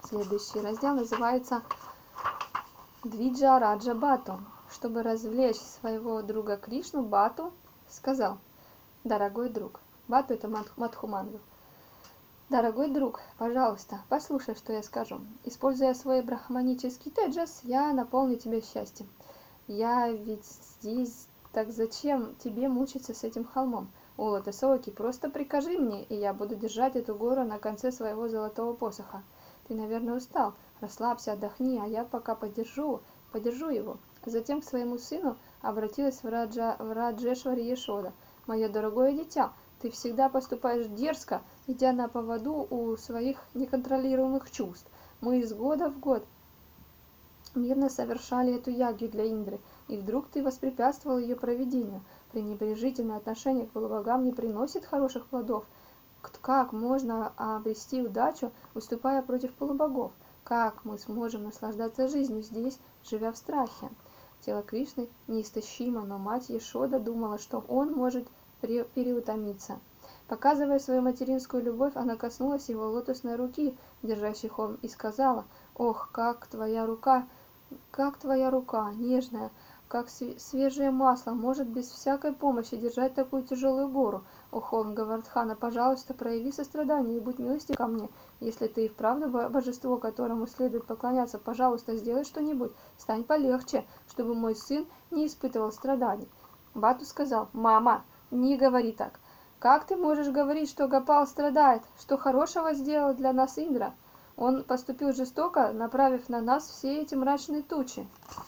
Следующий раздел называется Двиджа Раджа Бату. Чтобы развлечь своего друга Кришну, Бату сказал: «Дорогой друг». Бату — это Мадхуманга. «Дорогой друг, пожалуйста, послушай, что я скажу. Используя свой брахманический теджас, я наполню тебя счастьем. Я ведь здесь, так зачем тебе мучиться с этим холмом? О, Лотосовки, просто прикажи мне, и я буду держать эту гору на конце своего золотого посоха. Ты, наверное, устал. Расслабься, отдохни, а я пока подержу его». Затем к своему сыну обратилась в Раджешвари Яшода: «Мое дорогое дитя, ты всегда поступаешь дерзко, идя на поводу у своих неконтролируемых чувств. Мы из года в год мирно совершали эту ягью для Индры, и вдруг ты воспрепятствовал ее проведению. Пренебрежительное отношение к полубогам не приносит хороших плодов. Как можно обрести удачу, выступая против полубогов? Как мы сможем наслаждаться жизнью здесь, живя в страхе?» Тело Кришны неистощимо, но мать Яшода думала, что он может переутомиться. Показывая свою материнскую любовь, она коснулась его лотосной руки, держащей холм, и сказала: «Ох, как твоя рука, нежная, как свежее масло, может без всякой помощи держать такую тяжелую гору. О, холм Говардхана, пожалуйста, прояви сострадание и будь милостив ко мне. Если ты и вправду божество, которому следует поклоняться, пожалуйста, сделай что-нибудь, стань полегче, чтобы мой сын не испытывал страданий». Бату сказал: «Мама, не говори так. Как ты можешь говорить, что Гопал страдает? Что хорошего сделал для нас Индра? Он поступил жестоко, направив на нас все эти мрачные тучи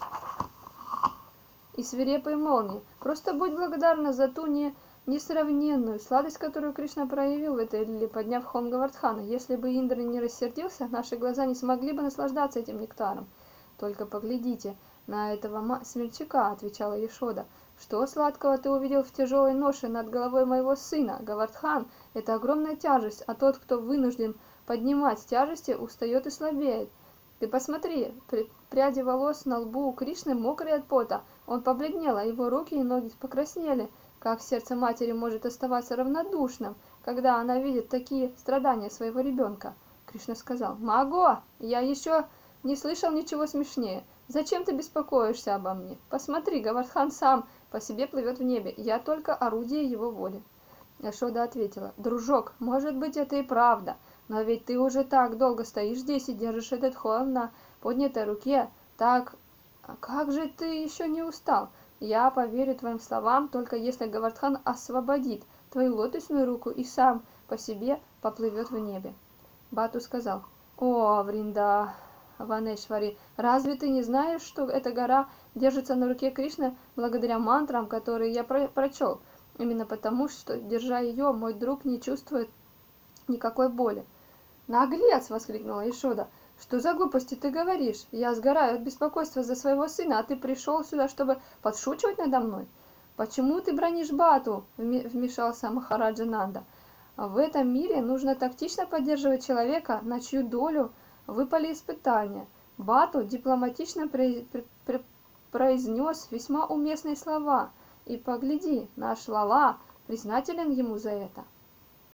и свирепые молнии. Просто будь благодарна за ту несравненную сладость, которую Кришна проявил в этой лиле, подняв холм Говардхана. Если бы Индра не рассердился, наши глаза не смогли бы наслаждаться этим нектаром». «Только поглядите на этого смельчака», — отвечала Яшода. «Что сладкого ты увидел в тяжелой ноше над головой моего сына? Говардхан — это огромная тяжесть, а тот, кто вынужден поднимать тяжести, устает и слабеет. Ты посмотри, пряди волос на лбу у Кришны мокрые от пота, он побледнел, а его руки и ноги покраснели. Как сердце матери может оставаться равнодушным, когда она видит такие страдания своего ребенка?» Кришна сказал: «Маго, я еще не слышал ничего смешнее. Зачем ты беспокоишься обо мне? Посмотри, Говардхан сам по себе плывет в небе, я только орудие его воли». Яшода ответила: «Дружок, может быть, это и правда, но ведь ты уже так долго стоишь здесь и держишь этот холм на поднятой руке. Так как же ты еще не устал? Я поверю твоим словам, только если Говардхан освободит твою лотосную руку и сам по себе поплывет в небе». Бату сказал: «О, Вриндаванешвари, разве ты не знаешь, что эта гора держится на руке Кришны благодаря мантрам, которые я прочел? Именно потому, что, держа ее, мой друг не чувствует никакой боли». «Наглец!» — воскликнула Яшода. «Что за глупости ты говоришь? Я сгораю от беспокойства за своего сына, а ты пришел сюда, чтобы подшучивать надо мной?» «Почему ты бранишь Бату?» — вмешался Махараджа Нанда. «В этом мире нужно тактично поддерживать человека, на чью долю выпали испытания». Бату дипломатично произнес весьма уместные слова. «И погляди, наш Лала признателен ему за это».